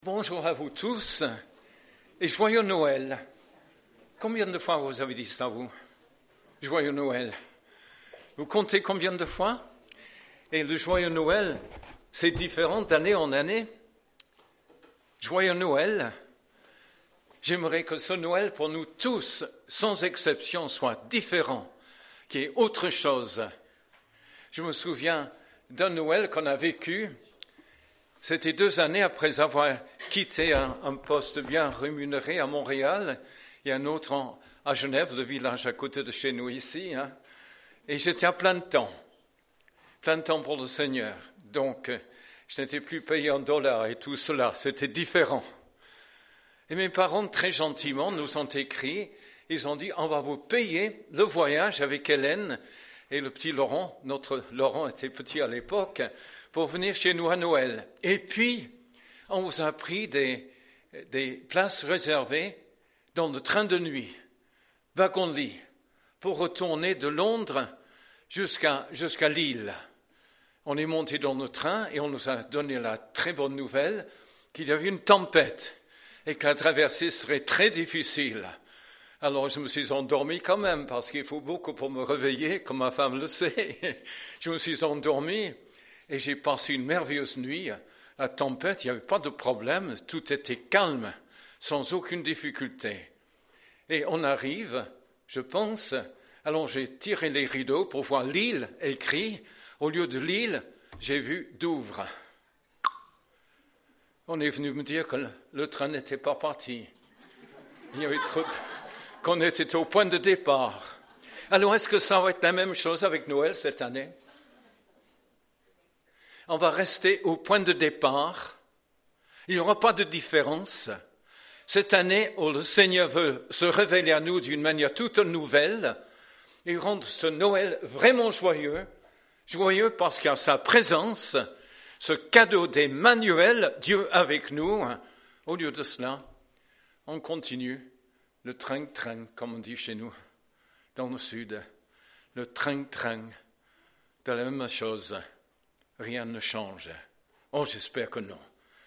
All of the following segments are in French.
Bonjour à vous tous et joyeux Noël. Combien de fois vous avez dit ça, vous? Joyeux Noël. Vous comptez combien de fois? Et le joyeux Noël, c'est différent d'année en année. Joyeux Noël. J'aimerais que ce Noël, pour nous tous, sans exception, soit différent, qu'il y ait autre chose. Je me souviens d'un Noël qu'on a vécu. C'était 2 années après avoir quitté un poste bien rémunéré à Montréal et un autre à Genève, le village à côté de chez nous ici. Et j'étais à plein temps pour le Seigneur. Donc, je n'étais plus payé en dollars et tout cela, c'était différent. Et mes parents, très gentiment, nous ont écrit, ils ont dit, on va vous payer le voyage avec Hélène et le petit Laurent. Notre Laurent était petit à l'époque, pour venir chez nous à Noël. Et puis, on vous a pris des places réservées dans le train de nuit, wagon-lit, pour retourner de Londres jusqu'à Lille. On est monté dans le train et on nous a donné la très bonne nouvelle qu'il y avait une tempête et que la traversée serait très difficile. Alors je me suis endormi quand même, parce qu'il faut beaucoup pour me réveiller, comme ma femme le sait. Je me suis endormi. Et j'ai passé une merveilleuse nuit. La tempête, il n'y avait pas de problème, tout était calme, sans aucune difficulté. Et on arrive, je pense, alors j'ai tiré les rideaux pour voir Lille écrit. Au lieu de Lille, j'ai vu Douvres. On est venu me dire que le train n'était pas parti. Il y avait qu'on était au point de départ. Alors est-ce que ça va être la même chose avec Noël cette année? On va rester au point de départ. Il n'y aura pas de différence. Cette année où le Seigneur veut se révéler à nous d'une manière toute nouvelle et rendre ce Noël vraiment joyeux parce qu'il y a sa présence, ce cadeau d'Emmanuel, Dieu avec nous. Au lieu de cela, on continue le train-train, comme on dit chez nous, dans le sud. Le train-train de la même chose. Rien ne change. Oh, j'espère que non.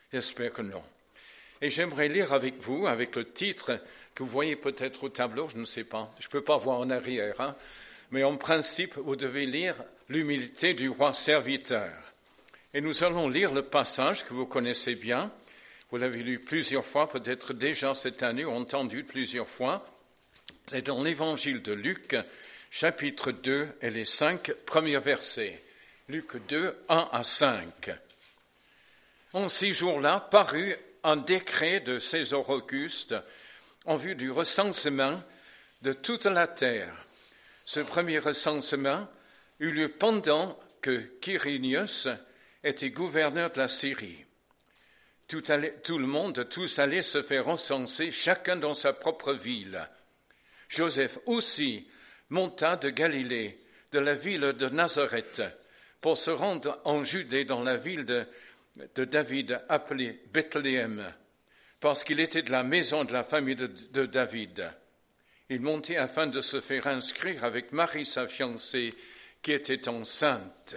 Et j'aimerais lire avec vous, avec le titre que vous voyez peut-être au tableau, je ne sais pas, je ne peux pas voir en arrière, mais en principe, vous devez lire l'humilité du roi serviteur. Et nous allons lire le passage que vous connaissez bien. Vous l'avez lu plusieurs fois, peut-être déjà cette année, ou entendu plusieurs fois. C'est dans l'évangile de Luc, chapitre 2 et les 5 premiers versets. Luc 2, 1 à 5. En ces jours-là, parut un décret de César Auguste en vue du recensement de toute la terre. Ce premier recensement eut lieu pendant que Quirinius était gouverneur de la Syrie. Tous allaient se faire recenser, chacun dans sa propre ville. Joseph aussi monta de Galilée, de la ville de Nazareth, pour se rendre en Judée dans la ville de David appelée Bethléem, parce qu'il était de la maison de la famille de David. Il montait afin de se faire inscrire avec Marie, sa fiancée, qui était enceinte.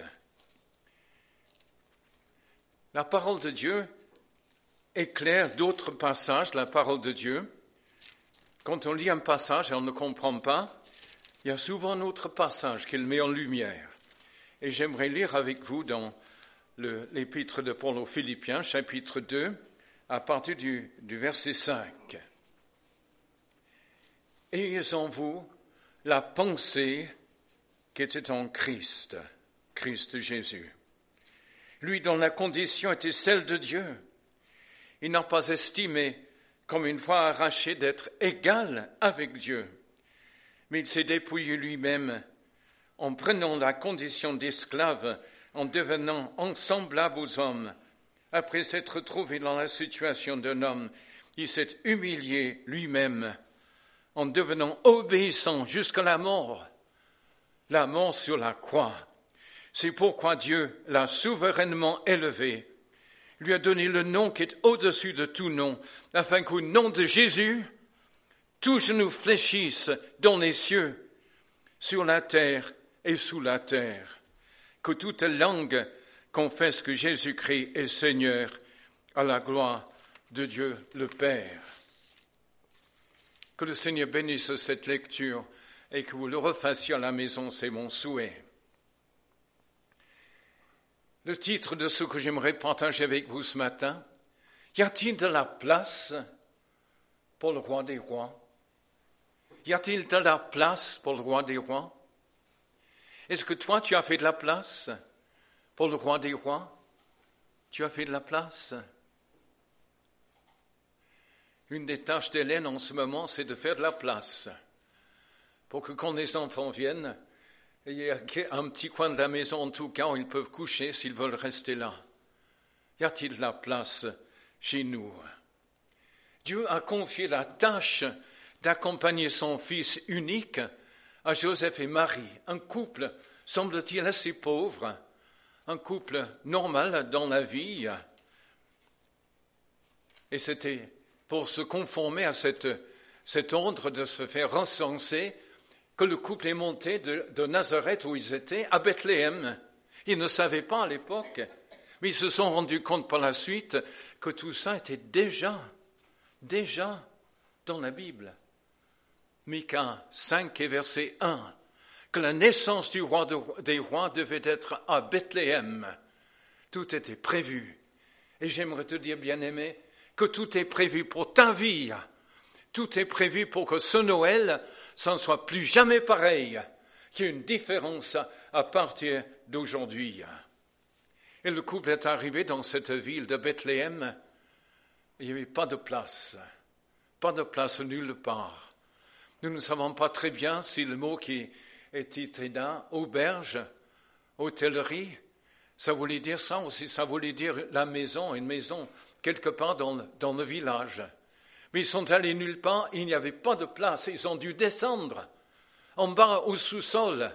La parole de Dieu éclaire d'autres passages, la parole de Dieu. Quand on lit un passage et on ne comprend pas, il y a souvent un autre passage qu'il met en lumière. Et j'aimerais lire avec vous dans l'épître de Paul aux Philippiens, chapitre 2, à partir du verset 5. Ayez en vous la pensée qui était en Christ Jésus. Lui dont la condition était celle de Dieu. Il n'a pas estimé comme une fois arraché d'être égal avec Dieu, mais il s'est dépouillé lui-même en prenant la condition d'esclave, en devenant semblable aux hommes. Après s'être trouvé dans la situation d'un homme, il s'est humilié lui-même en devenant obéissant jusqu'à la mort sur la croix. C'est pourquoi Dieu l'a souverainement élevé, lui a donné le nom qui est au-dessus de tout nom, afin qu'au nom de Jésus, tout genou fléchisse dans les cieux, sur la terre et sous la terre, que toute langue confesse que Jésus-Christ est Seigneur, à la gloire de Dieu le Père. Que le Seigneur bénisse cette lecture et que vous le refassiez à la maison, c'est mon souhait. Le titre de ce que j'aimerais partager avec vous ce matin, y a-t-il de la place pour le roi des rois? Y a-t-il de la place pour le roi des rois? Est-ce que toi, tu as fait de la place pour le roi des rois? Tu as fait de la place? Une des tâches d'Hélène en ce moment, c'est de faire de la place pour que quand les enfants viennent, il y ait un petit coin de la maison en tout cas où ils peuvent coucher s'ils veulent rester là. Y a-t-il de la place chez nous? Dieu a confié la tâche d'accompagner son fils unique à Joseph et Marie, un couple, semble-t-il, assez pauvre, un couple normal dans la vie. Et c'était pour se conformer à cet ordre de se faire recenser que le couple est monté de Nazareth où ils étaient à Bethléem. Ils ne savaient pas à l'époque, mais ils se sont rendus compte par la suite que tout ça était déjà dans la Bible. Micha 5 et verset 1, que la naissance du roi des rois devait être à Bethléem. Tout était prévu. Et j'aimerais te dire, bien-aimé, que tout est prévu pour ta vie. Tout est prévu pour que ce Noël, ça ne soit plus jamais pareil, qu'il y ait une différence à partir d'aujourd'hui. Et le couple est arrivé dans cette ville de Bethléem. Il n'y avait pas de place nulle part. Nous ne savons pas très bien si le mot qui est titré là, auberge, hôtellerie, ça voulait dire ça ou si ça voulait dire la maison, une maison quelque part dans le village. Mais ils sont allés nulle part, il n'y avait pas de place, ils ont dû descendre en bas au sous-sol,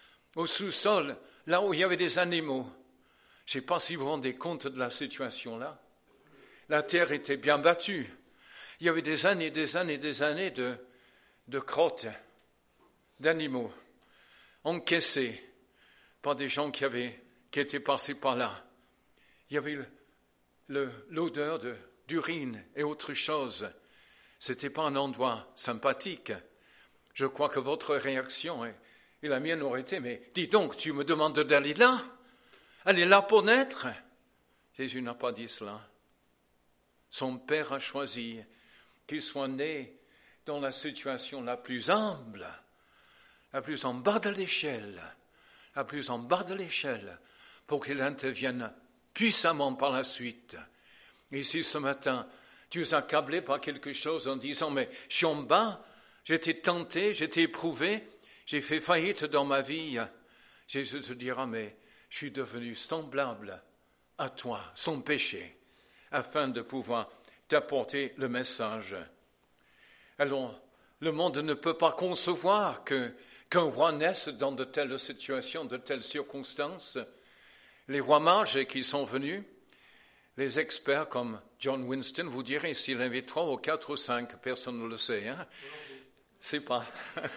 là où il y avait des animaux. Je ne sais pas si vous vous rendez compte de la situation là. La terre était bien battue. Il y avait des années de crottes, d'animaux, encaissés par des gens qui étaient passés par là. Il y avait l'odeur d'urine et autre chose. C'était pas un endroit sympathique. Je crois que votre réaction et la mienne aurait été, mais dis donc, tu me demandes d'aller là? Elle est là pour naître? Jésus n'a pas dit cela. Son Père a choisi qu'il soit né dans la situation la plus humble, la plus en bas de l'échelle, pour qu'il intervienne puissamment par la suite. Et si ce matin, tu es accablé par quelque chose en disant, mais je suis en bas, j'étais tenté, j'étais éprouvé, j'ai fait faillite dans ma vie, Jésus te dira, mais je suis devenu semblable à toi, sans péché, afin de pouvoir t'apporter le message. Alors, le monde ne peut pas concevoir qu'un roi naisse dans de telles situations, de telles circonstances. Les rois mages qui sont venus, les experts comme John Winston vous diraient s'il y avait 3 ou 4 ou 5, personne ne le sait. C'est pas.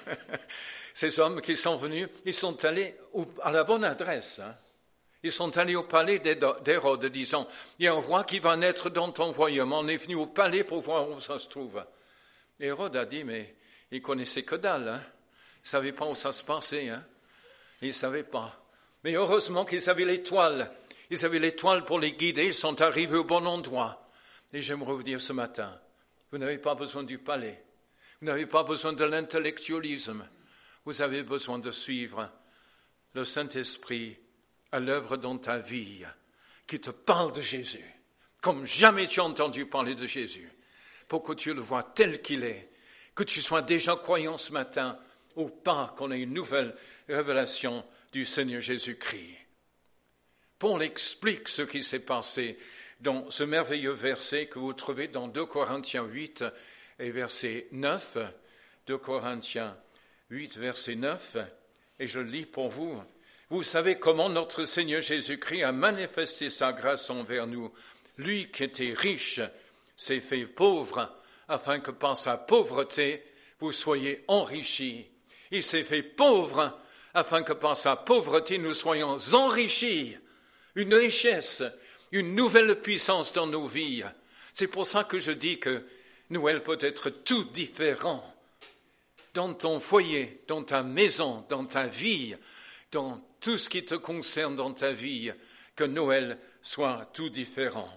Ces hommes qui sont venus, ils sont allés à la bonne adresse. Ils sont allés au palais d'Hérode disant, il y a un roi qui va naître dans ton royaume. On est venu au palais pour voir où ça se trouve. Hérode a dit, mais il connaissait que dalle. Il ne savait pas où ça se passait. Il ne savait pas. Mais heureusement qu'ils avaient l'étoile. Ils avaient l'étoile pour les guider. Ils sont arrivés au bon endroit. Et j'aimerais vous dire ce matin, vous n'avez pas besoin du palais. Vous n'avez pas besoin de l'intellectualisme. Vous avez besoin de suivre le Saint-Esprit à l'œuvre dans ta vie, qui te parle de Jésus, comme jamais tu as entendu parler de Jésus, pour que tu le vois tel qu'il est, que tu sois déjà croyant ce matin, ou pas qu'on ait une nouvelle révélation du Seigneur Jésus-Christ. Paul explique ce qui s'est passé dans ce merveilleux verset que vous trouvez dans 2 Corinthiens 8 et verset 9, 2 Corinthiens 8, verset 9, et je lis pour vous. Vous savez comment notre Seigneur Jésus-Christ a manifesté sa grâce envers nous. Lui qui était riche s'est fait pauvre, afin que par sa pauvreté, vous soyez enrichis. Il s'est fait pauvre, afin que par sa pauvreté, nous soyons enrichis. Une richesse, une nouvelle puissance dans nos vies. C'est pour ça que je dis que Noël peut être tout différent. Dans ton foyer, dans ta maison, dans ta vie, dans tout ce qui te concerne dans ta vie, que Noël soit tout différent.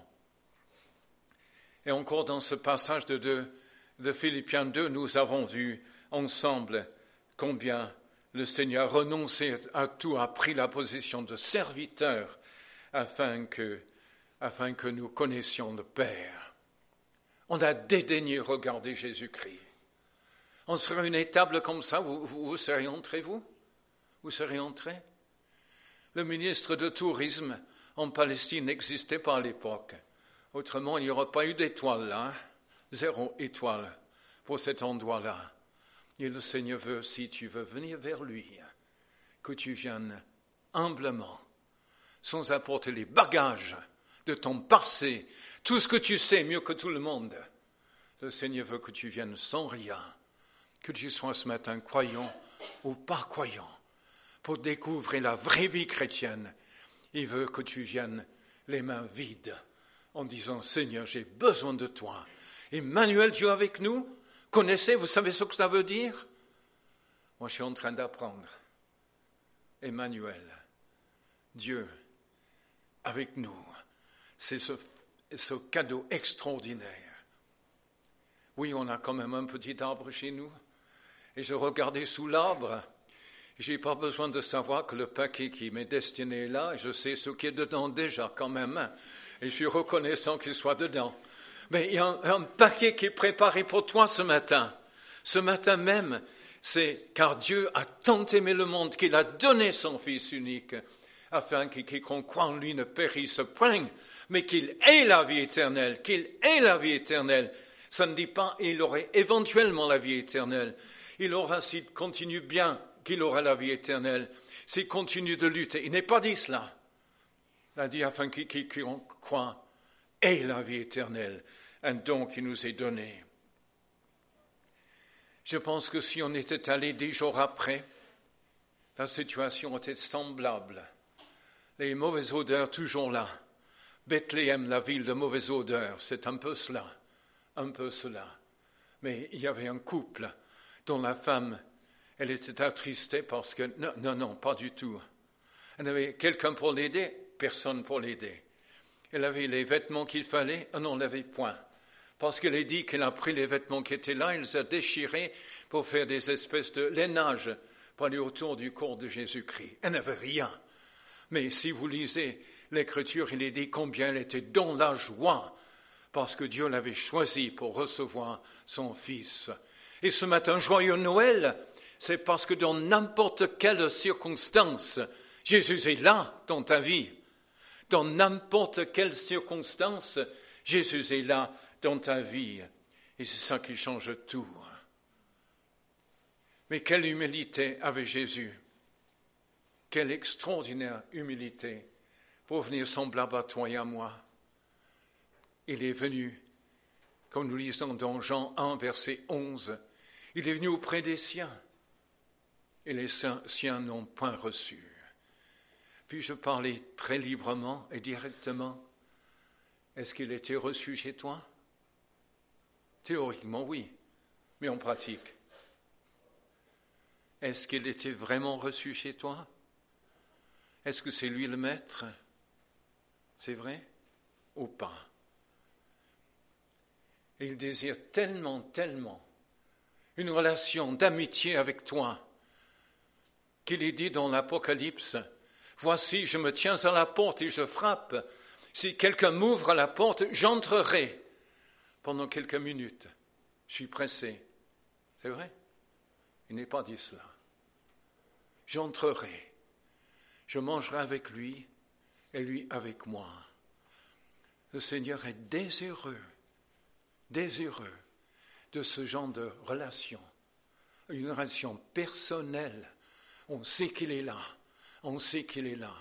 Et encore dans ce passage de Philippiens 2, nous avons vu ensemble combien le Seigneur a renoncé à tout, a pris la position de serviteur afin que nous connaissions le Père. On a dédaigné regarder Jésus-Christ. On serait une étable comme ça, vous seriez entré, vous? Vous seriez entré? Le ministre de Tourisme en Palestine n'existait pas à l'époque. Autrement, il n'y aurait pas eu d'étoile là, 0 étoile pour cet endroit-là. Et le Seigneur veut, si tu veux venir vers lui, que tu viennes humblement, sans apporter les bagages de ton passé, tout ce que tu sais mieux que tout le monde. Le Seigneur veut que tu viennes sans rien, que tu sois ce matin croyant ou pas croyant, pour découvrir la vraie vie chrétienne. Il veut que tu viennes les mains vides, en disant, Seigneur, j'ai besoin de toi. Emmanuel, Dieu avec nous, connaissez, vous savez ce que ça veut dire? Moi, je suis en train d'apprendre. Emmanuel, Dieu avec nous, c'est ce cadeau extraordinaire. Oui, on a quand même un petit arbre chez nous, et je regardais sous l'arbre. Je n'ai pas besoin de savoir que le paquet qui m'est destiné est là, je sais ce qui est dedans déjà quand même, et je suis reconnaissant qu'il soit dedans. Mais il y a un paquet qui est préparé pour toi ce matin même, c'est car Dieu a tant aimé le monde qu'il a donné son Fils unique, afin que quiconque croit en lui ne périsse point, mais qu'il ait la vie éternelle, Ça ne dit pas il aurait éventuellement la vie éternelle, il aura, s'il continue bien, qu'il aura la vie éternelle, s'il continue de lutter. Il n'est pas dit cela. Il a dit afin que quiconque croit ait la vie éternelle, un don qui nous est donné. Je pense que si on était allé 10 jours après, la situation était semblable. Les mauvaises odeurs toujours là. Bethléem, la ville de mauvaises odeurs, c'est un peu cela. Mais il y avait un couple dont la femme, elle était attristée parce que, non, pas du tout. Elle avait quelqu'un pour l'aider, personne pour l'aider. Elle avait les vêtements qu'il fallait, non, elle n'avait point. Parce qu'elle a dit qu'elle a pris les vêtements qui étaient là, elle les a déchirés pour faire des espèces de lainage pour aller autour du corps de Jésus-Christ. Elle n'avait rien. Mais si vous lisez l'Écriture, il est dit combien elle était dans la joie, parce que Dieu l'avait choisi pour recevoir son Fils. Et ce matin, joyeux Noël, c'est parce que dans n'importe quelle circonstance, Jésus est là dans ta vie. Dans n'importe quelle circonstance, Jésus est là dans ta vie. Et c'est ça qui change tout. Mais quelle humilité avait Jésus. Quelle extraordinaire humilité pour venir semblable à toi et à moi. Il est venu, comme nous lisons dans Jean 1, verset 11, il est venu auprès des siens, et les siens n'ont point reçu. Puis-je parler très librement et directement? Est-ce qu'il était reçu chez toi? Théoriquement, oui, mais en pratique. Est-ce qu'il était vraiment reçu chez toi? Est-ce que c'est lui le maître? C'est vrai ou pas? Et il désire tellement une relation d'amitié avec toi qu'il est dit dans l'Apocalypse, voici, je me tiens à la porte et je frappe. Si quelqu'un m'ouvre la porte, j'entrerai pendant quelques minutes. Je suis pressé. C'est vrai? Il n'est pas dit cela. J'entrerai. Je mangerai avec lui et lui avec moi. Le Seigneur est désireux de ce genre de relation. Une relation personnelle. On sait qu'il est là.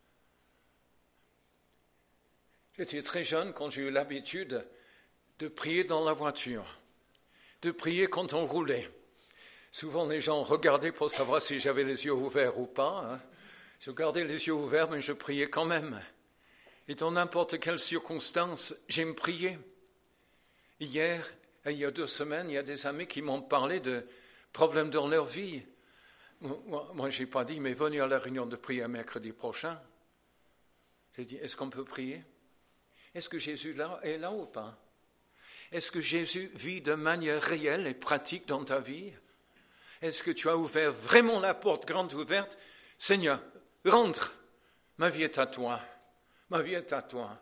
J'étais très jeune quand j'ai eu l'habitude de prier dans la voiture, de prier quand on roulait. Souvent les gens regardaient pour savoir si j'avais les yeux ouverts ou pas. Je gardais les yeux ouverts, mais je priais quand même. Et dans n'importe quelle circonstance, j'aime prier. Hier, il y a 2 semaines, il y a des amis qui m'ont parlé de problèmes dans leur vie. Moi je n'ai pas dit, mais venez à la réunion de prière mercredi prochain. J'ai dit, est-ce qu'on peut prier? Est-ce que Jésus est là ou pas? Est-ce que Jésus vit de manière réelle et pratique dans ta vie? Est-ce que tu as ouvert vraiment la porte grande ouverte? Seigneur, rentre, ma vie est à toi, ma vie est à toi.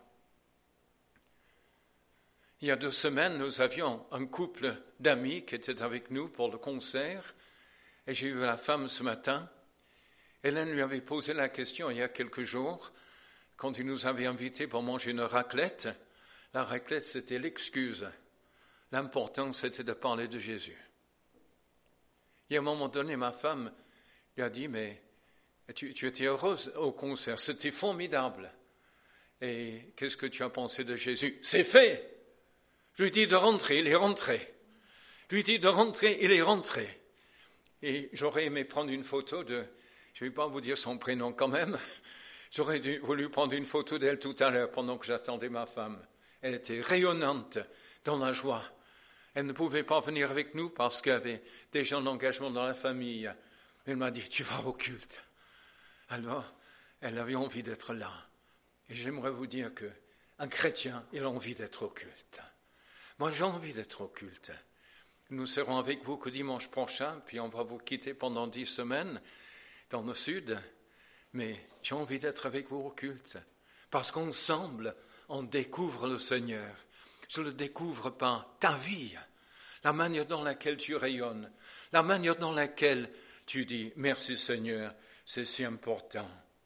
Il y a 2 semaines, nous avions un couple d'amis qui étaient avec nous pour le concert, et j'ai vu la femme ce matin. Hélène lui avait posé la question il y a quelques jours, quand il nous avait invités pour manger une raclette. La raclette, c'était l'excuse. L'important, c'était de parler de Jésus. Et à un moment donné, ma femme lui a dit, mais tu étais heureuse au concert, c'était formidable. Et qu'est-ce que tu as pensé de Jésus? C'est fait! Je lui dis de rentrer, il est rentré. Je lui dis de rentrer, il est rentré. Et j'aurais aimé prendre une photo je ne vais pas vous dire son prénom quand même, j'aurais voulu prendre une photo d'elle tout à l'heure pendant que j'attendais ma femme. Elle était rayonnante dans la joie. Elle ne pouvait pas venir avec nous parce qu'elle avait déjà un engagement dans la famille. Elle m'a dit, tu vas au culte. Alors, elle avait envie d'être là. Et j'aimerais vous dire qu'un chrétien, il a envie d'être au culte. Moi, j'ai envie d'être au culte. Nous serons avec vous que dimanche prochain, puis on va vous quitter pendant 10 semaines dans le sud. Mais j'ai envie d'être avec vous au culte. Parce qu'ensemble, on découvre le Seigneur. Je le découvre par ta vie, la manière dans laquelle tu rayonnes, la manière dans laquelle tu dis « Merci Seigneur, c'est si important ».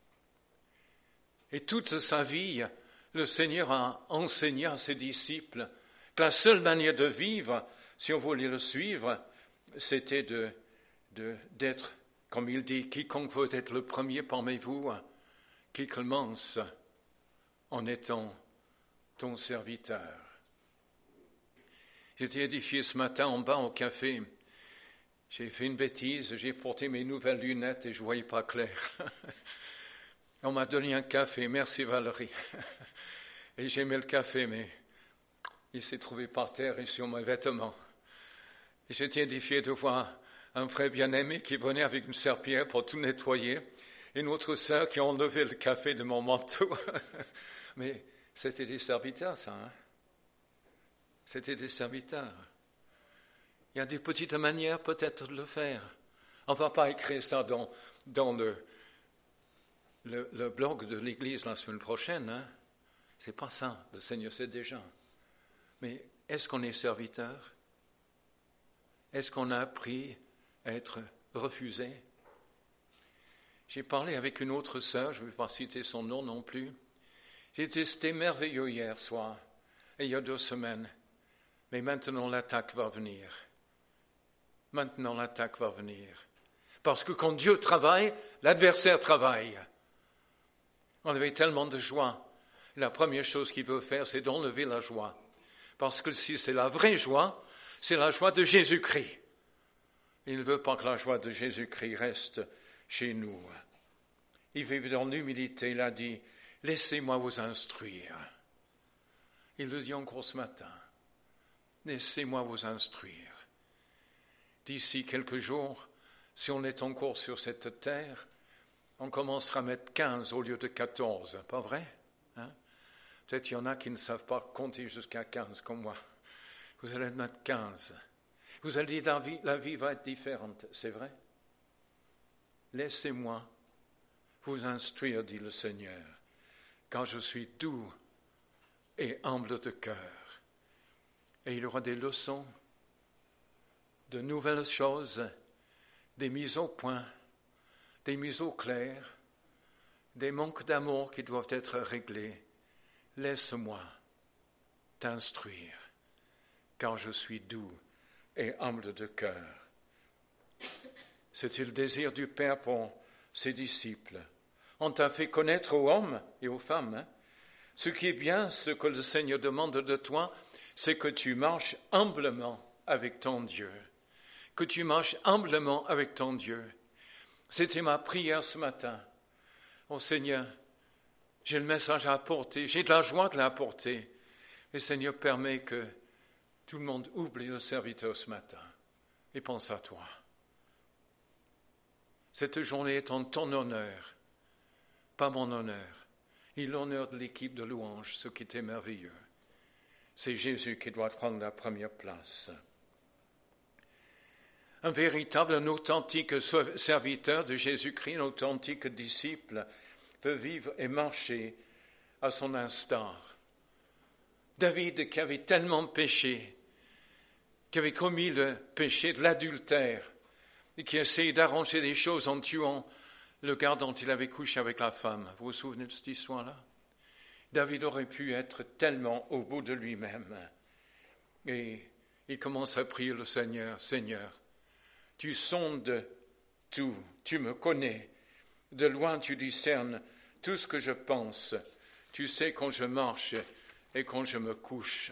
Et toute sa vie, le Seigneur a enseigné à ses disciples que la seule manière de vivre, si on voulait le suivre, c'était d'être, comme il dit, quiconque veut être le premier parmi vous, qu'il commence en étant ton serviteur. J'étais édifié ce matin en bas au café. J'ai fait une bêtise, j'ai porté mes nouvelles lunettes et je ne voyais pas clair. On m'a donné un café, merci Valérie. Et j'ai mis le café, mais il s'est trouvé par terre et sur mes vêtements. Et j'étais édifié de voir un frère bien-aimé qui venait avec une serpillière pour tout nettoyer, et une autre sœur qui a enlevé le café de mon manteau. Mais c'était des serviteurs, ça, hein? C'était des serviteurs. Il y a des petites manières peut-être de le faire. On ne va pas écrire ça dans le blog de l'Église la semaine prochaine. Hein? Ce n'est pas ça, le Seigneur sait déjà. Mais est-ce qu'on est serviteur? Est-ce qu'on a appris à être refusé? J'ai parlé avec une autre sœur, je ne vais pas citer son nom non plus. C'était merveilleux hier soir, et il y a 2 semaines. Mais maintenant l'attaque va venir. Maintenant l'attaque va venir. Parce que quand Dieu travaille, l'adversaire travaille. On avait tellement de joie. Et la première chose qu'il veut faire, c'est d'enlever la joie. Parce que si c'est la vraie joie, c'est la joie de Jésus-Christ. Il ne veut pas que la joie de Jésus-Christ reste chez nous. Il vit dans l'humilité, il a dit, laissez-moi vous instruire. Il le dit encore ce matin. Laissez-moi vous instruire. D'ici quelques jours, si on est encore sur cette terre, on commencera à mettre 15 au lieu de 14, pas vrai? Hein? Peut-être qu'il y en a qui ne savent pas compter jusqu'à 15 comme moi. Vous allez mettre 15. Vous allez dire la vie va être différente, c'est vrai? Laissez-moi vous instruire, dit le Seigneur, car je suis doux et humble de cœur. Et il y aura des leçons, de nouvelles choses, des mises au point, des mises au clair, des manques d'amour qui doivent être réglés. Laisse-moi t'instruire, car je suis doux et humble de cœur. C'était le désir du Père pour ses disciples. On t'a fait connaître aux hommes et aux femmes, hein, ce qui est bien, ce que le Seigneur demande de toi, c'est que tu marches humblement avec ton Dieu. Que tu marches humblement avec ton Dieu. C'était ma prière ce matin. Oh Seigneur, j'ai le message à apporter, j'ai de la joie de l'apporter. Mais Seigneur, permets que Tout le monde oublie le serviteur ce matin et pense à toi. Cette journée est en ton honneur, pas mon honneur, et l'honneur de l'équipe de louange, ce qui était merveilleux. C'est Jésus qui doit prendre la première place. Un véritable, un authentique serviteur de Jésus-Christ, un authentique disciple, veut vivre et marcher à son instar. David, qui avait tellement péché, qui avait commis le péché de l'adultère, et qui essayait d'arranger les choses en tuant le gars dont il avait couché avec la femme. Vous vous souvenez de cette histoire-là? David aurait pu être tellement au bout de lui-même. Et il commence à prier le Seigneur. Seigneur, tu sondes tout, tu me connais. De loin tu discernes tout ce que je pense. Tu sais quand je marche et quand je me couche.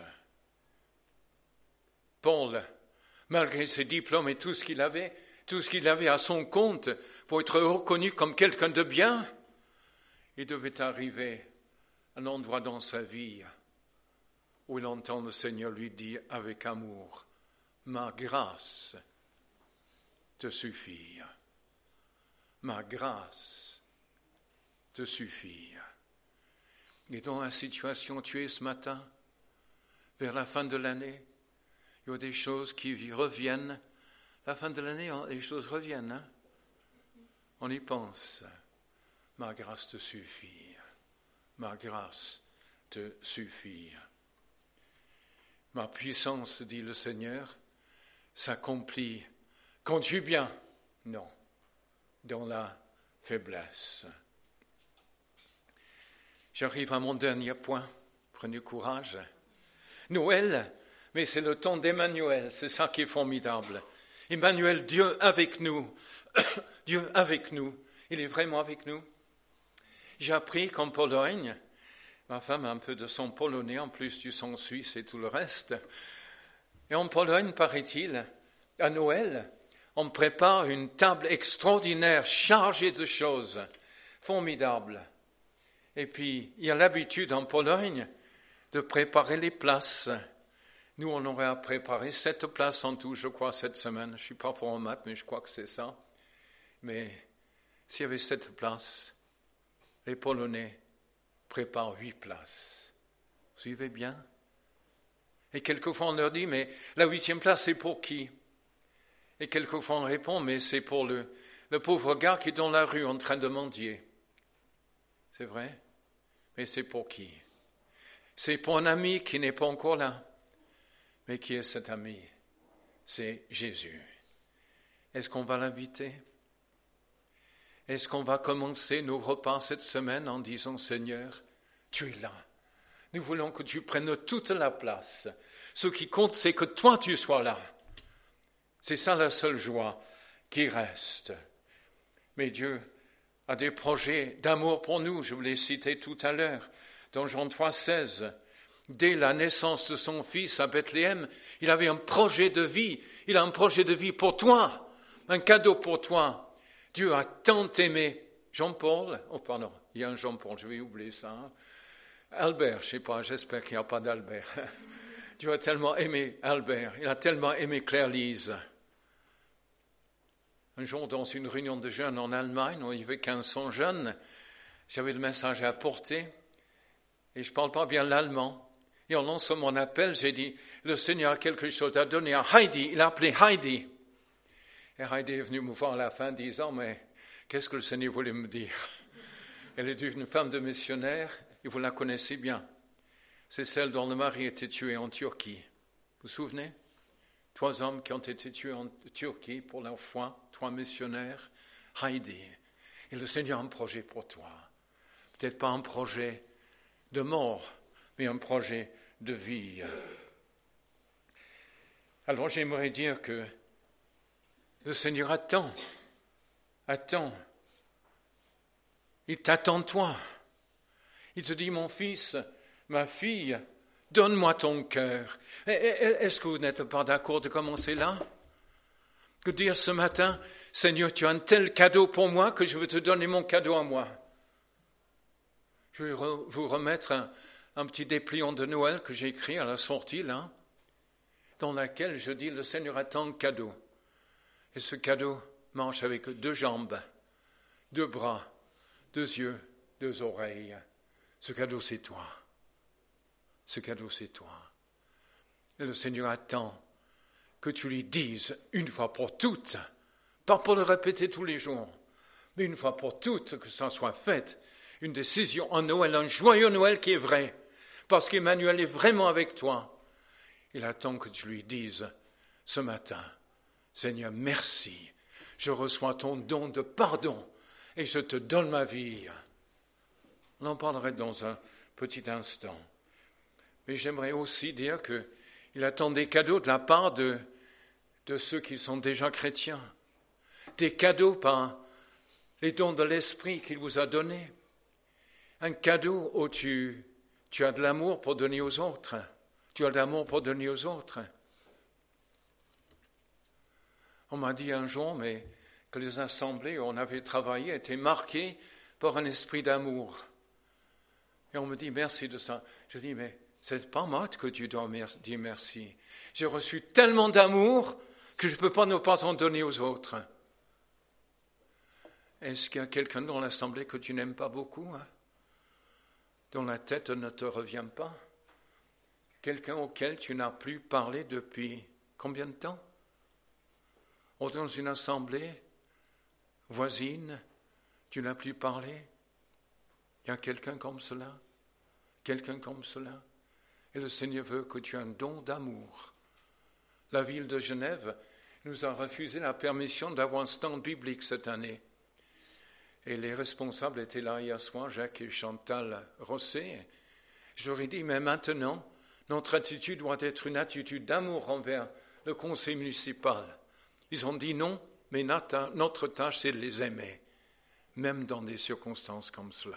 Paul, malgré ses diplômes et tout ce qu'il avait à son compte pour être reconnu comme quelqu'un de bien, il devait arriver à un endroit dans sa vie où il entend le Seigneur lui dire avec amour, « Ma grâce te suffit. Ma grâce te suffit. » Et dans la situation où tu es ce matin, vers la fin de l'année, il y a des choses qui reviennent. La fin de l'année, les choses reviennent. Hein? On y pense. Ma grâce te suffit. Ma grâce te suffit. Ma puissance, dit le Seigneur, s'accomplit quand tu es bien. Non, dans la faiblesse. J'arrive à mon dernier point. Prenez courage. Noël, mais c'est le temps d'Emmanuel. C'est ça qui est formidable. Emmanuel, Dieu avec nous. Dieu avec nous. Il est vraiment avec nous. J'ai appris qu'en Pologne, ma femme a un peu de son polonais, en plus du son suisse et tout le reste. Et en Pologne, paraît-il, à Noël, on prépare une table extraordinaire, chargée de choses formidables. Et puis, il y a l'habitude en Pologne de préparer les places. Nous, on aurait à préparer 7 places en tout, je crois, cette semaine. Je ne suis pas fort en maths, mais je crois que c'est ça. Mais s'il y avait 7 places, les Polonais préparent 8 places. Vous suivez bien? Et quelquefois, on leur dit, mais la 8e place, c'est pour qui? Et quelquefois, on répond, mais c'est pour le pauvre gars qui est dans la rue en train de mendier. C'est vrai? Mais c'est pour qui? C'est pour un ami qui n'est pas encore là. Mais qui est cet ami? C'est Jésus. Est-ce qu'on va l'inviter? Est-ce qu'on va commencer nos repas cette semaine en disant, Seigneur, tu es là. Nous voulons que tu prennes toute la place. Ce qui compte, c'est que toi, tu sois là. C'est ça la seule joie qui reste. Mais Dieu a des projets d'amour pour nous. Je vous l'ai cité tout à l'heure. Dans Jean 3,16, dès la naissance de son fils à Bethléem, il avait un projet de vie. Il a un projet de vie pour toi, un cadeau pour toi. Dieu a tant aimé Jean-Paul. Oh pardon, il y a un Jean-Paul, je vais oublier ça. Hein? Albert, je sais pas, j'espère qu'il n'y a pas d'Albert. Dieu a tellement aimé Albert, il a tellement aimé Claire-Lise. Un jour, dans une réunion de jeunes en Allemagne, où il y avait 1500 jeunes, j'avais le message à apporter, et je ne parle pas bien l'allemand. Et en lançant mon appel, j'ai dit, le Seigneur a quelque chose à donner à Heidi. Il a appelé Heidi. Et Heidi est venue me voir à la fin, disant, mais qu'est-ce que le Seigneur voulait me dire? Elle est une femme de missionnaire, et vous la connaissez bien. C'est celle dont le mari a été tué en Turquie. Vous vous souvenez? 3 hommes qui ont été tués en Turquie pour leur foi, 3 missionnaires. Heidi. Et le Seigneur a un projet pour toi. Peut-être pas un projet de mort, mais un projet de vie. Alors j'aimerais dire que le Seigneur attend. Il t'attend toi. Il te dit, mon fils, ma fille, donne-moi ton cœur. Est-ce que vous n'êtes pas d'accord de commencer là? Que dire ce matin, Seigneur, tu as un tel cadeau pour moi que je veux te donner mon cadeau à moi. Je vais vous remettre un petit dépliant de Noël que j'ai écrit à la sortie là. dans laquelle je dis le Seigneur attend un cadeau. Et ce cadeau marche avec 2 jambes, 2 bras, 2 yeux, 2 oreilles. Ce cadeau, c'est toi. Ce cadeau, c'est toi. Et le Seigneur attend que tu lui dises une fois pour toutes, pas pour le répéter tous les jours, mais une fois pour toutes, que ça soit fait, une décision en Noël, un joyeux Noël qui est vrai, parce qu'Emmanuel est vraiment avec toi. Il attend que tu lui dises ce matin, Seigneur, merci, je reçois ton don de pardon et je te donne ma vie. On en parlerait dans un petit instant. Mais j'aimerais aussi dire qu'il attend des cadeaux de la part de ceux qui sont déjà chrétiens. Des cadeaux par les dons de l'Esprit qu'il vous a donnés. Un cadeau où tu as de l'amour pour donner aux autres. Tu as de l'amour pour donner aux autres. On m'a dit un jour, mais que les assemblées où on avait travaillé étaient marquées par un esprit d'amour. Et on me dit merci de ça. Je dis, mais c'est pas moi que tu dois dire merci. J'ai reçu tellement d'amour que je ne peux pas ne pas en donner aux autres. Est-ce qu'il y a quelqu'un dans l'assemblée que tu n'aimes pas beaucoup, dont la tête ne te revient pas? Quelqu'un auquel tu n'as plus parlé depuis combien de temps? Ou dans une assemblée voisine, tu n'as plus parlé? Il y a quelqu'un comme cela? Quelqu'un comme cela? Et le Seigneur veut que tu aies un don d'amour. La ville de Genève nous a refusé la permission d'avoir un stand biblique cette année. Et les responsables étaient là hier soir, Jacques et Chantal Rosset. Je leur ai dit, mais maintenant, notre attitude doit être une attitude d'amour envers le conseil municipal. Ils ont dit non, mais notre tâche, c'est de les aimer, même dans des circonstances comme cela.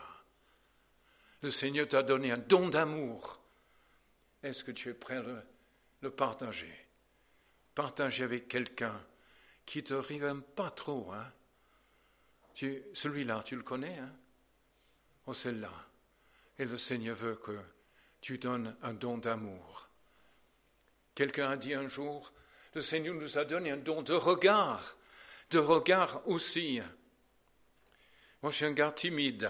Le Seigneur t'a donné un don d'amour. Est-ce que tu es prêt à le partager? Partager avec quelqu'un qui ne te rive pas trop. Celui-là, tu le connais, ou celle-là. Et le Seigneur veut que tu donnes un don d'amour. Quelqu'un a dit un jour, le Seigneur nous a donné un don de regard aussi. Moi, je suis un gars timide.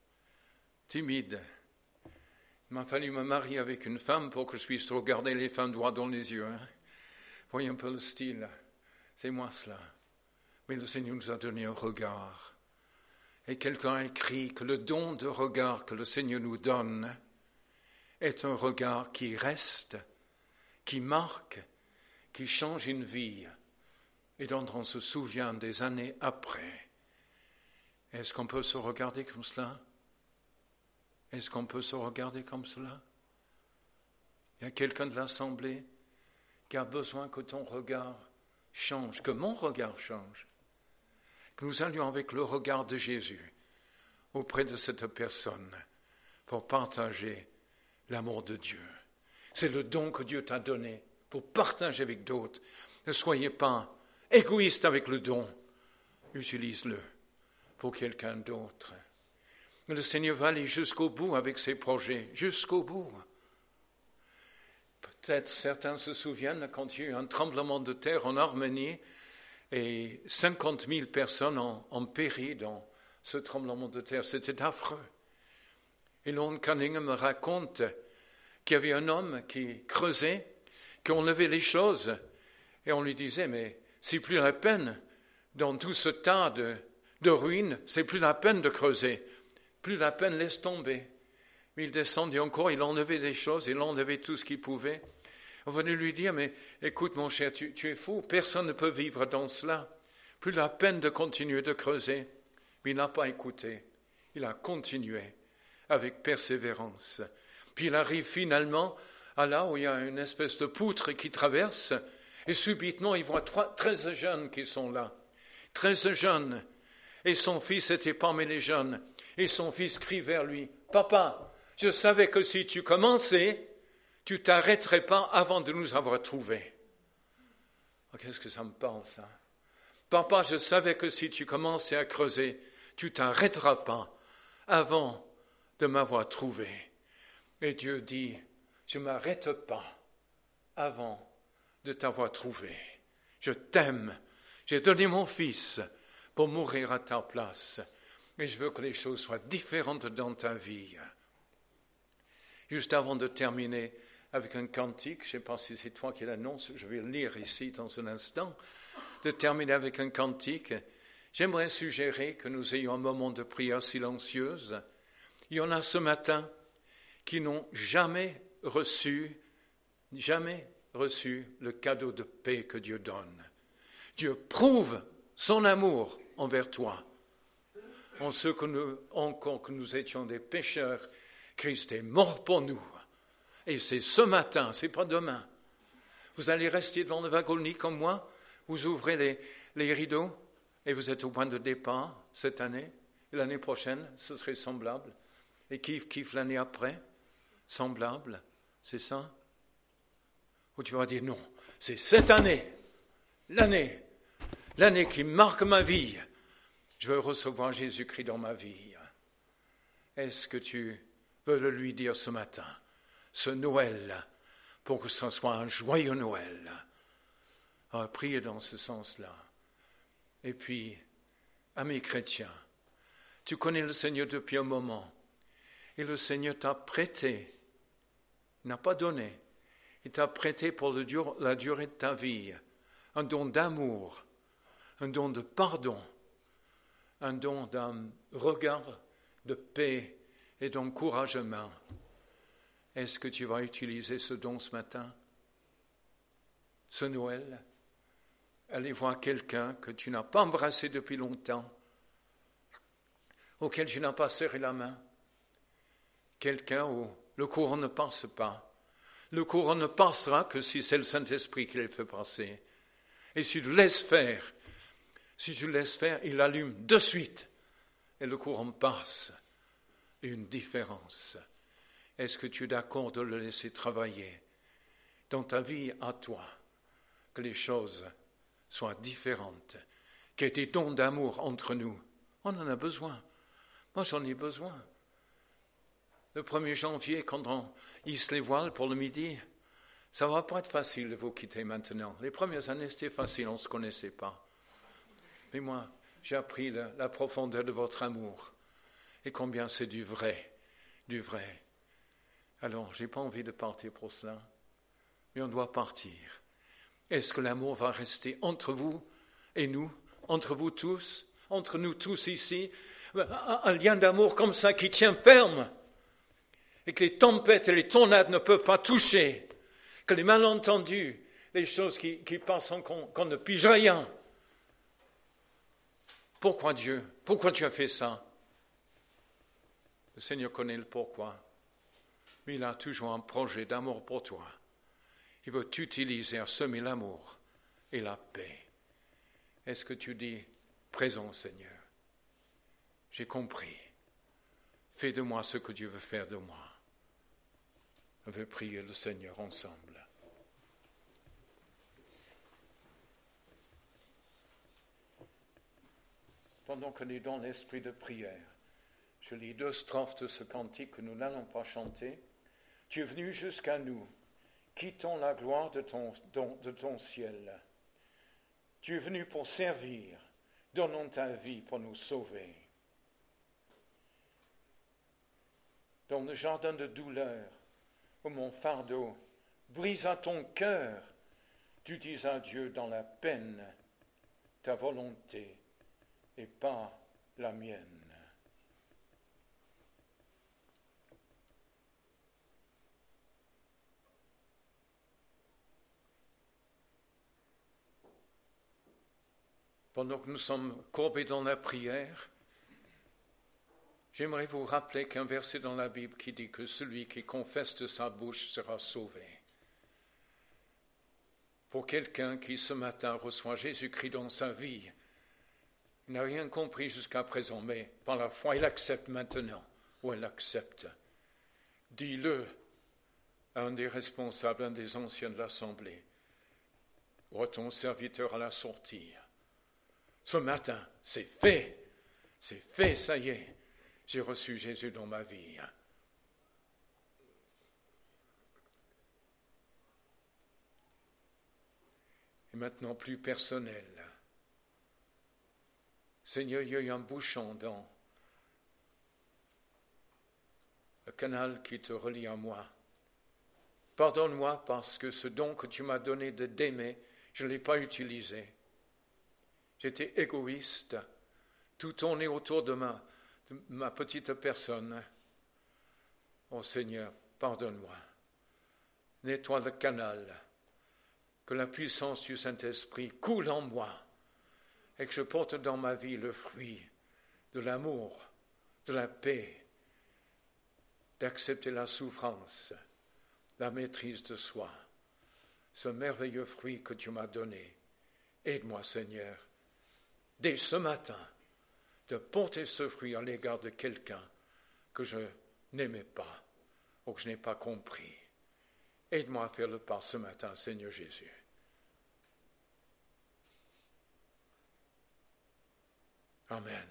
Il m'a fallu me marier avec une femme pour que je puisse regarder les femmes droit dans les yeux. Voyez un peu le style. C'est moi cela. Mais le Seigneur nous a donné un regard. Et quelqu'un a écrit que le don de regard que le Seigneur nous donne est un regard qui reste, qui marque, qui change une vie et dont on se souvient des années après. Est-ce qu'on peut se regarder comme cela? Est-ce qu'on peut se regarder comme cela? Il y a quelqu'un de l'Assemblée qui a besoin que ton regard change, que mon regard change, que nous allions avec le regard de Jésus auprès de cette personne pour partager l'amour de Dieu. C'est le don que Dieu t'a donné pour partager avec d'autres. Ne soyez pas égoïste avec le don. Utilise-le pour quelqu'un d'autre. Le Seigneur va aller jusqu'au bout avec ses projets, jusqu'au bout. Peut-être certains se souviennent quand il y a eu un tremblement de terre en Arménie et 50 000 personnes ont péri dans ce tremblement de terre. C'était affreux. Et Lon Cunningham me raconte qu'il y avait un homme qui creusait, qu'on levait les choses et on lui disait, mais c'est plus la peine, dans tout ce tas de ruines, c'est plus la peine de creuser. Plus la peine, laisse tomber. Mais il descendait encore, il enlevait des choses, il enlevait tout ce qu'il pouvait. On venait lui dire, mais écoute mon cher, tu es fou, personne ne peut vivre dans cela. Plus la peine de continuer de creuser. Mais il n'a pas écouté, il a continué avec persévérance. Puis il arrive finalement à là où il y a une espèce de poutre qui traverse, et subitement il voit 13 jeunes qui sont là. 13 jeunes. Et son fils était parmi les jeunes. Et son fils crie vers lui, « Papa, je savais que si tu commençais, tu t'arrêterais pas avant de nous avoir trouvés. » Oh, qu'est-ce que ça me parle, ça? « Papa, je savais que si tu commençais à creuser, tu t'arrêteras pas avant de m'avoir trouvé. » Et Dieu dit, « Je ne m'arrête pas avant de t'avoir trouvé. Je t'aime. J'ai donné mon fils pour mourir à ta place. Et je veux que les choses soient différentes dans ta vie. Juste avant de terminer avec un cantique, je ne sais pas si c'est toi qui l'annonce, je vais le lire ici dans un instant, de terminer avec un cantique, j'aimerais suggérer que nous ayons un moment de prière silencieuse. Il y en a ce matin qui n'ont jamais reçu le cadeau de paix que Dieu donne. Dieu prouve son amour envers toi. En ce que nous étions des pécheurs, Christ est mort pour nous. Et c'est ce matin, c'est pas demain. Vous allez rester dans le wagon-lit comme moi, vous ouvrez les rideaux et vous êtes au point de départ cette année. Et l'année prochaine, ce serait semblable. Et kiff l'année après, semblable, c'est ça? Ou tu vas dire non, c'est cette année, l'année qui marque ma vie. Je veux recevoir Jésus-Christ dans ma vie. Est-ce que tu veux le lui dire ce matin, ce Noël, pour que ce soit un joyeux Noël? Priez dans ce sens-là. Et puis, amis chrétiens, tu connais le Seigneur depuis un moment, et le Seigneur t'a prêté, il n'a pas donné, il t'a prêté pour la durée de ta vie un don d'amour, un don de pardon, un don d'un regard de paix et d'encouragement. Est-ce que tu vas utiliser ce don ce matin, ce Noël? Aller voir quelqu'un que tu n'as pas embrassé depuis longtemps, auquel tu n'as pas serré la main, quelqu'un où le courant ne passe pas. Le courant ne passera que si c'est le Saint-Esprit qui les fait passer. Et si tu le laisses faire, il allume de suite et le courant passe. Une différence. Est-ce que tu es d'accord de le laisser travailler dans ta vie à toi, que les choses soient différentes, qu'il y ait des dons d'amour entre nous? On en a besoin. Moi, j'en ai besoin. Le 1er janvier, quand on hisse les voiles pour le midi, ça ne va pas être facile de vous quitter maintenant. Les premières années, c'était facile, on ne se connaissait pas. Mais moi, j'ai appris la profondeur de votre amour et combien c'est du vrai, du vrai. Alors, je n'ai pas envie de partir pour cela, mais on doit partir. Est-ce que l'amour va rester entre vous et nous, entre vous tous, entre nous tous ici, un lien d'amour comme ça qui tient ferme, et que les tempêtes et les tornades ne peuvent pas toucher, que les malentendus, les choses qui passent qu'on ne pige rien. Pourquoi Dieu? Pourquoi tu as fait ça? Le Seigneur connaît le pourquoi, mais il a toujours un projet d'amour pour toi. Il veut t'utiliser à semer l'amour et la paix. Est-ce que tu dis, présent Seigneur, j'ai compris, fais de moi ce que Dieu veut faire de moi. On veut prier le Seigneur ensemble. Pendant qu'on est dans l'esprit de prière, je lis 2 strophes de ce cantique que nous n'allons pas chanter. Tu es venu jusqu'à nous, quittons la gloire de ton ciel. Tu es venu pour servir, donnons ta vie pour nous sauver. Dans le jardin de douleur, où mon fardeau brise à ton cœur, tu dis à Dieu dans la peine, ta volonté et pas la mienne. Pendant que nous sommes courbés dans la prière, j'aimerais vous rappeler qu'un verset dans la Bible qui dit que celui qui confesse de sa bouche sera sauvé. Pour quelqu'un qui ce matin reçoit Jésus-Christ dans sa vie, il n'a rien compris jusqu'à présent, mais par la foi, il accepte maintenant, ou elle accepte. Dis-le à un des responsables, un des anciens de l'Assemblée, ou à ton serviteur à la sortie. Ce matin, c'est fait, ça y est, j'ai reçu Jésus dans ma vie. et maintenant plus personnel. Seigneur, il y a eu un bouchon dans le canal qui te relie à moi. Pardonne-moi parce que ce don que tu m'as donné d'aimer, je ne l'ai pas utilisé. J'étais égoïste, tout tourné autour de ma petite personne. Oh Seigneur, pardonne-moi. Nettoie le canal, que la puissance du Saint-Esprit coule en moi et que je porte dans ma vie le fruit de l'amour, de la paix, d'accepter la souffrance, la maîtrise de soi, ce merveilleux fruit que tu m'as donné. Aide-moi, Seigneur, dès ce matin, de porter ce fruit à l'égard de quelqu'un que je n'aimais pas ou que je n'ai pas compris. Aide-moi à faire le pas ce matin, Seigneur Jésus. Amen.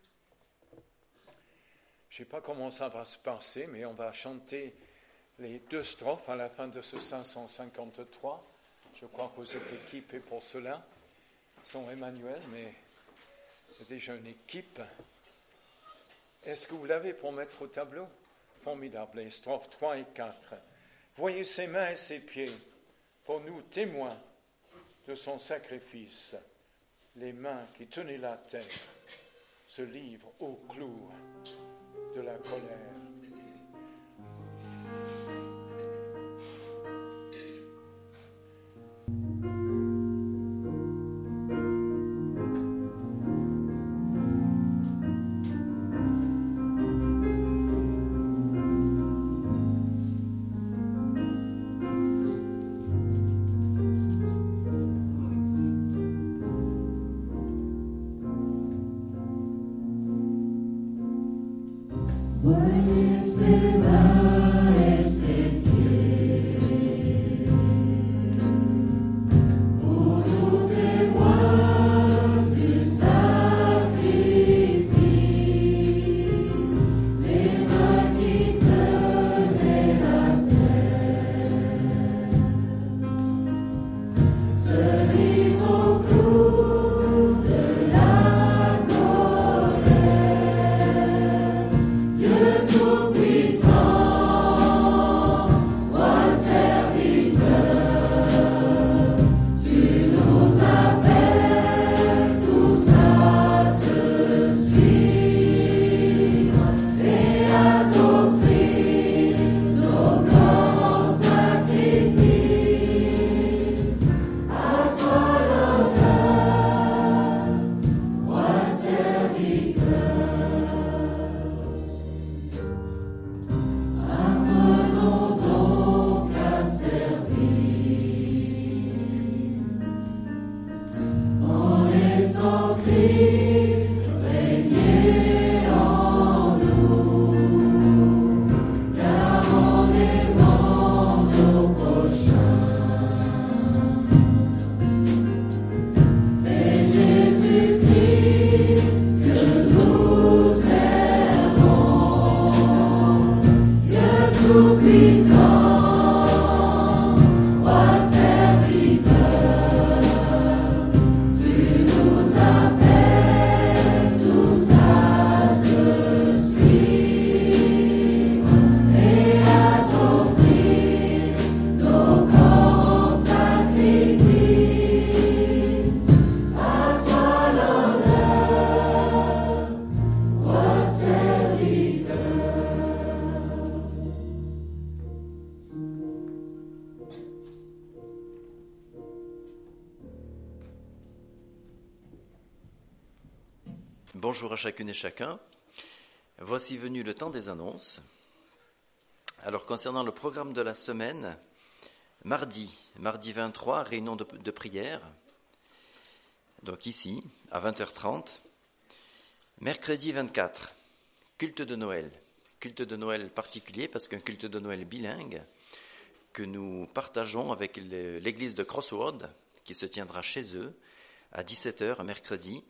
Je ne sais pas comment ça va se passer, mais on va chanter les 2 strophes à la fin de ce 553. Je crois que vous êtes équipés pour cela. Sans Emmanuel, mais c'est déjà une équipe. Est-ce que vous l'avez pour mettre au tableau? Formidable. Les strophes 3 et 4. Voyez ses mains et ses pieds, pour nous témoins de son sacrifice. Les mains qui tenaient la terre se livrent au clou de la colère. Voyez ses mains et ses pieds, pour nous témoins du sacrifice, les mains qui tenaient la terre, se livrent au clou de la colère. Dieu Tout-Puissant, roi serviteur, tu nous appelles tous à te suivre et à t'offrir nos corps en sacrifice. À toi l'honneur, roi serviteur. Apprenons donc à servir, en laissant Christ régner en nous, car en aimant nos prochains, c'est Jésus-Christ que nous servons. Dieu Tout-Puissant, roi serviteur, tu nous appelles tous à te suivre et à t'offrir nos corps en sacrifice. À toi l'honneur, roi serviteur. Bonjour à chacune et chacun. Voici venu le temps des annonces. Alors, concernant le programme de la semaine, mardi 23, réunion de prière, donc ici, à 20h30. Mercredi 24, culte de Noël particulier, parce qu'un culte de Noël bilingue que nous partageons avec l'église de Crossword, qui se tiendra chez eux, à 17h mercredi.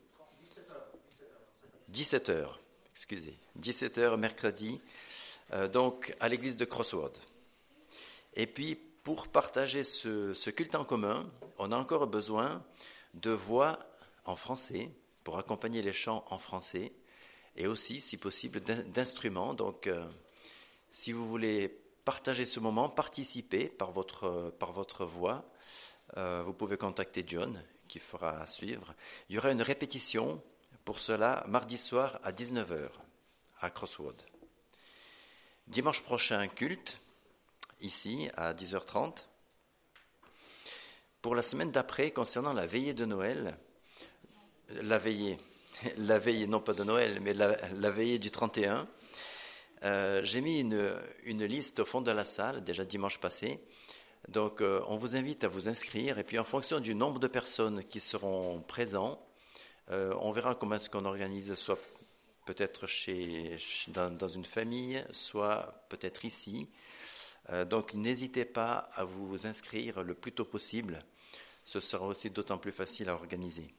17h mercredi, donc à l'église de Crossword. Et puis, Pour partager ce culte en commun, on a encore besoin de voix en français, pour accompagner les chants en français, et aussi, si possible, d'instruments. Donc, si vous voulez partager ce moment, participer par votre voix, vous pouvez contacter John, qui fera suivre. Il y aura une répétition pour cela mardi soir à 19h à Crossroad. Dimanche prochain, culte, ici à 10h30. Pour la semaine d'après, concernant la veillée de Noël, la veillée non pas de Noël, mais la veillée du 31, j'ai mis une liste au fond de la salle, déjà dimanche passé. Donc, on vous invite à vous inscrire, et puis en fonction du nombre de personnes qui seront présents, on verra comment est-ce qu'on organise, soit peut-être dans une famille, soit peut-être ici. Donc, n'hésitez pas à vous inscrire le plus tôt possible. Ce sera aussi d'autant plus facile à organiser.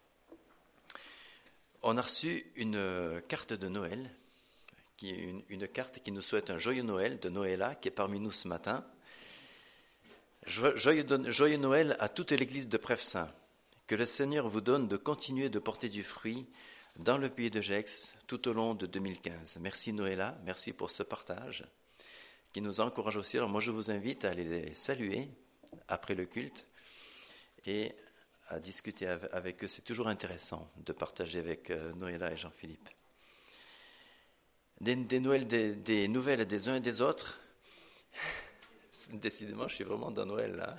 On a reçu une carte de Noël, qui est une carte qui nous souhaite un joyeux Noël de Noëlla, qui est parmi nous ce matin. Joyeux Noël à toute l'église de Prefsaint. Que le Seigneur vous donne de continuer de porter du fruit dans le pays de Gex tout au long de 2015. Merci Noëlla, merci pour ce partage qui nous encourage aussi. Alors moi je vous invite à aller les saluer après le culte et à discuter avec eux. C'est toujours intéressant de partager avec Noëlla et Jean-Philippe. Des nouvelles des uns et des autres. Décidément, je suis vraiment dans Noël là.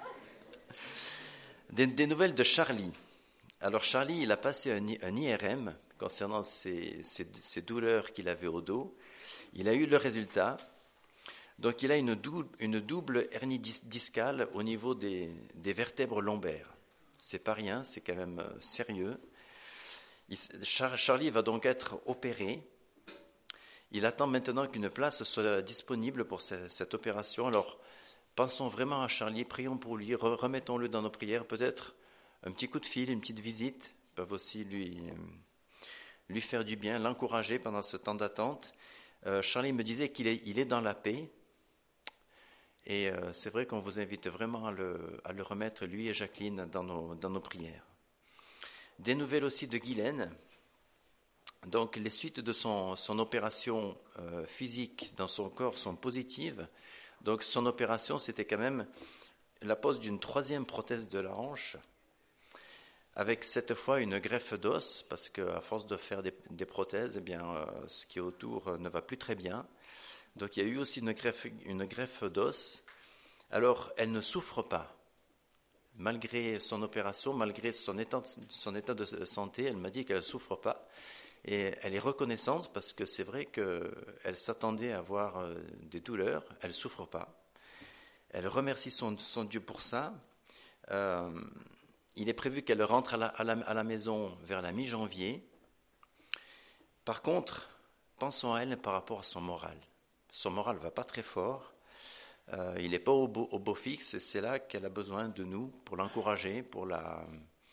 Des nouvelles de Charlie. Alors Charlie, il a passé un IRM concernant ses douleurs qu'il avait au dos. Il a eu le résultat. Donc il a une double hernie discale au niveau des vertèbres lombaires. C'est pas rien, c'est quand même sérieux. Charlie va donc être opéré. Il attend maintenant qu'une place soit disponible pour cette opération. Alors, pensons vraiment à Charlie, prions pour lui, remettons-le dans nos prières. Peut-être un petit coup de fil, une petite visite peuvent aussi lui faire du bien, l'encourager pendant ce temps d'attente. Charlie me disait qu'il est dans la paix. Et c'est vrai qu'on vous invite vraiment à le remettre, lui et Jacqueline, dans nos prières. Des nouvelles aussi de Guylaine. Donc les suites de son opération physique dans son corps sont positives. Donc son opération, c'était quand même la pose d'une 3e prothèse de la hanche, avec cette fois une greffe d'os, parce qu'à force de faire des prothèses, eh bien, ce qui est autour ne va plus très bien. Donc il y a eu aussi une greffe d'os. Alors elle ne souffre pas. Malgré son opération, malgré son état de santé, elle m'a dit qu'elle ne souffre pas. Et elle est reconnaissante parce que c'est vrai qu'elle s'attendait à avoir des douleurs. Elle ne souffre pas. Elle remercie son Dieu pour ça. Il est prévu qu'elle rentre à la maison vers la mi-janvier. Par contre, pensons à elle par rapport à son moral. Son moral ne va pas très fort. Il n'est pas au beau fixe. Et c'est là qu'elle a besoin de nous pour l'encourager, pour la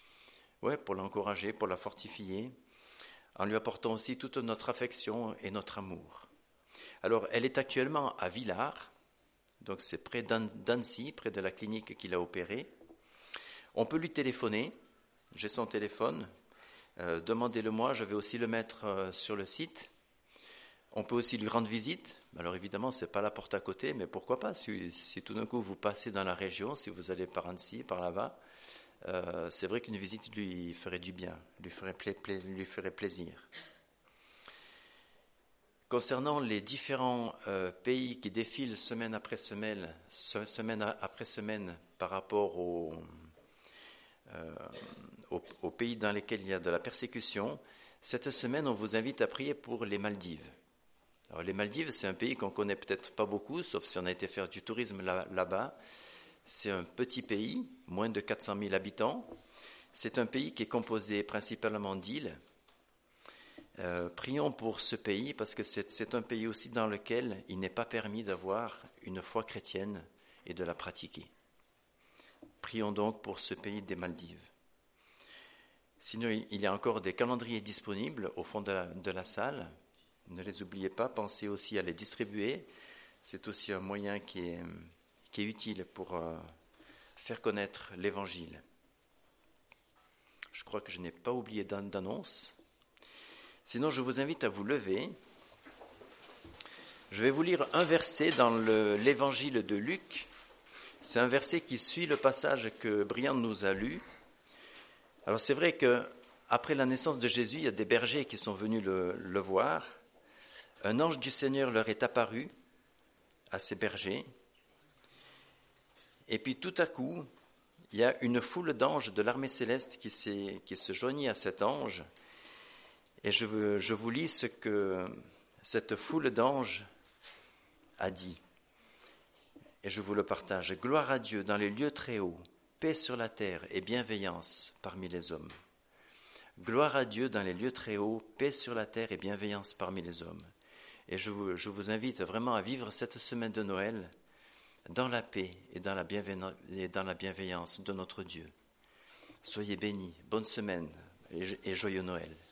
fortifier, en lui apportant aussi toute notre affection et notre amour. Alors, elle est actuellement à Villars, donc c'est près d'Annecy, près de la clinique qu'il a opérée. On peut lui téléphoner, j'ai son téléphone, demandez-le-moi, je vais aussi le mettre sur le site. On peut aussi lui rendre visite. Alors évidemment, ce n'est pas la porte à côté, mais pourquoi pas, si tout d'un coup vous passez dans la région, si vous allez par Annecy, par là-bas, c'est vrai qu'une visite lui ferait du bien, lui ferait plaisir. Concernant les différents pays qui défilent semaine après semaine par rapport aux pays dans lesquels il y a de la persécution, cette semaine, on vous invite à prier pour les Maldives. Alors, les Maldives, c'est un pays qu'on connaît peut-être pas beaucoup, sauf si on a été faire du tourisme là-bas. C'est un petit pays, moins de 400 000 habitants. C'est un pays qui est composé principalement d'îles. Prions pour ce pays parce que c'est un pays aussi dans lequel il n'est pas permis d'avoir une foi chrétienne et de la pratiquer. Prions donc pour ce pays des Maldives. Sinon, il y a encore des calendriers disponibles au fond de la salle. Ne les oubliez pas, pensez aussi à les distribuer. C'est aussi un moyen qui qui est utile pour faire connaître l'Évangile. Je crois que je n'ai pas oublié d'annonce. Sinon, je vous invite à vous lever. Je vais vous lire un verset dans l'Évangile de Luc. C'est un verset qui suit le passage que Brian nous a lu. Alors c'est vrai qu'après la naissance de Jésus, il y a des bergers qui sont venus le voir. Un ange du Seigneur leur est apparu à ces bergers. Et puis tout à coup, il y a une foule d'anges de l'armée céleste qui se joignit à cet ange. Et je vous lis ce que cette foule d'anges a dit. Et je vous le partage. Gloire à Dieu dans les lieux très hauts, paix sur la terre et bienveillance parmi les hommes. Gloire à Dieu dans les lieux très hauts, paix sur la terre et bienveillance parmi les hommes. Et je vous invite vraiment à vivre cette semaine de Noël dans la paix et dans la bienveillance de notre Dieu. Soyez bénis, bonne semaine et joyeux Noël.